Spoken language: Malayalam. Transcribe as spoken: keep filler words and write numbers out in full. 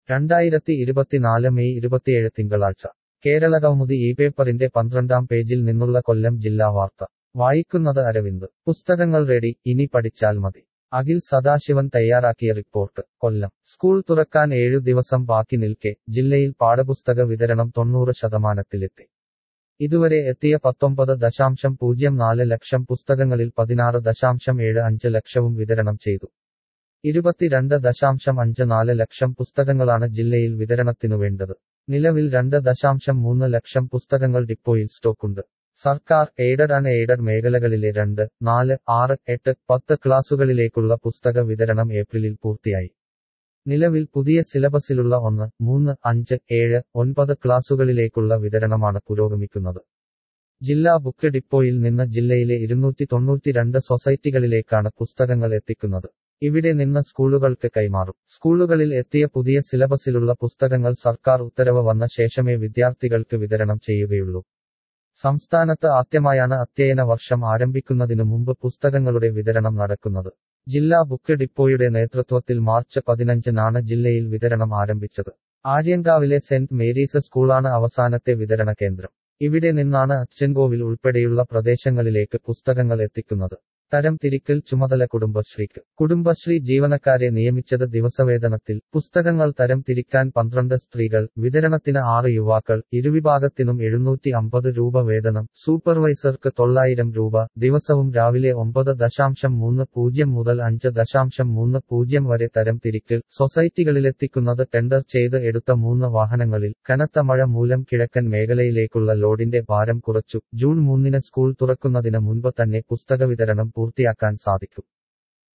രണ്ടായിരത്തി ഇരുപത്തിനാല് മെയ് ഇരുപത്തിയേഴ് തിങ്കളാഴ്ച കേരളകൗമുദി ഈ പേപ്പറിന്റെ പന്ത്രണ്ടാം പേജിൽ നിന്നുള്ള കൊല്ലം ജില്ലാ വാർത്ത വായിക്കുന്നത് അരവിന്ദ്. പുസ്തകങ്ങൾ റെഡി, ഇനി പഠിച്ചാൽ മതി. അഖിൽ സദാശിവൻ തയ്യാറാക്കിയ റിപ്പോർട്ട്. കൊല്ലം. സ്കൂൾ തുറക്കാൻ ഏഴു ദിവസം ബാക്കി നിൽക്കെ ജില്ലയിൽ പാഠപുസ്തക വിതരണം തൊണ്ണൂറ് ശതമാനത്തിലെത്തി. ഇതുവരെ എത്തിയ പത്തൊമ്പത് ദശാംശം പൂജ്യം നാല് ലക്ഷം പുസ്തകങ്ങളിൽ പതിനാറ് ദശാംശം ഏഴ് അഞ്ച് ലക്ഷവും വിതരണം ചെയ്തു. ഇരുപത്തിരണ്ട് ദശാംശം അഞ്ച് നാല് ലക്ഷം പുസ്തകങ്ങളാണ് ജില്ലയിൽ വിതരണത്തിനു വേണ്ടത്. നിലവിൽ രണ്ട് ദശാംശം മൂന്ന് ലക്ഷം പുസ്തകങ്ങൾ ഡിപ്പോയിൽ സ്റ്റോക്കുണ്ട്. സർക്കാർ, എയ്ഡഡ് അൺ എയ്ഡഡ് മേഖലകളിലെ രണ്ട്, നാല്, ആറ്, എട്ട്, പത്ത് ക്ലാസുകളിലേക്കുള്ള പുസ്തക വിതരണം ഏപ്രിലിൽ പൂർത്തിയായി. നിലവിൽ പുതിയ സിലബസിലുള്ള ഒന്ന്, മൂന്ന്, അഞ്ച്, ഏഴ്, ഒൻപത് ക്ലാസുകളിലേക്കുള്ള വിതരണമാണ് പുരോഗമിക്കുന്നത്. ജില്ലാ ബുക്ക് ഡിപ്പോയിൽ നിന്ന് ജില്ലയിലെ ഇരുന്നൂറ്റി തൊണ്ണൂറ്റിരണ്ട് സൊസൈറ്റികളിലേക്കാണ് പുസ്തകങ്ങൾ എത്തിക്കുന്നത്. ഇവിടെ നിന്ന് സ്കൂളുകൾക്ക് കൈമാറും. സ്കൂളുകളിൽ എത്തിയ പുതിയ സിലബസിലുള്ള പുസ്തകങ്ങൾ സർക്കാർ ഉത്തരവ് വന്ന ശേഷമേ വിദ്യാർത്ഥികൾക്ക് വിതരണം ചെയ്യുകയുള്ളൂ. സംസ്ഥാനത്ത് ആദ്യമായാണ് അധ്യയന വർഷം ആരംഭിക്കുന്നതിനു മുമ്പ് പുസ്തകങ്ങളുടെ വിതരണം നടക്കുന്നത്. ജില്ലാ ബുക്ക് ഡിപ്പോയുടെ നേതൃത്വത്തിൽ മാർച്ച് പതിനഞ്ചിനാണ് ജില്ലയിൽ വിതരണം ആരംഭിച്ചത്. ആര്യങ്കാവിലെ സെന്റ് മേരീസ് സ്കൂളാണ് അവസാനത്തെ വിതരണ കേന്ദ്രം. ഇവിടെ നിന്നാണ് അച്ചൻകോവിൽ ഉൾപ്പെടെയുള്ള പ്രദേശങ്ങളിലേക്ക് പുസ്തകങ്ങൾ എത്തിക്കുന്നത്. തരം തിരിക്കൽ ചുമതല കുടുംബശ്രീക്ക്. കുടുംബശ്രീ ജീവനക്കാരെ നിയമിച്ചത് ദിവസവേതനത്തിൽ. പുസ്തകങ്ങൾ തരം തിരിക്കാൻ പന്ത്രണ്ട് സ്ത്രീകൾ, വിതരണത്തിന് ആറ് യുവാക്കൾ. ഇരുവിഭാഗത്തിനും എഴുന്നൂറ്റി അമ്പത് രൂപ വേതനം. സൂപ്പർവൈസർക്ക് തൊള്ളായിരം രൂപ. ദിവസവും രാവിലെ ഒമ്പത് ദശാംശം മൂന്ന് പൂജ്യം മുതൽ അഞ്ച് ദശാംശം മൂന്ന് പൂജ്യം വരെ തരം തിരിക്കൽ. സൊസൈറ്റികളിലെത്തിക്കുന്നത് ടെൻഡർ ചെയ്ത് എടുത്ത മൂന്ന് വാഹനങ്ങളിൽ. കനത്ത മഴ മൂലം കിഴക്കൻ മേഖലയിലേക്കുള്ള ലോഡിന്റെ ഭാരം കുറച്ചു. ജൂൺ മൂന്നിന് സ്കൂൾ തുറക്കുന്നതിന് മുൻപ് തന്നെ പുസ്തക വിതരണം പൂർത്തിയാക്കാൻ സാധിക്കും.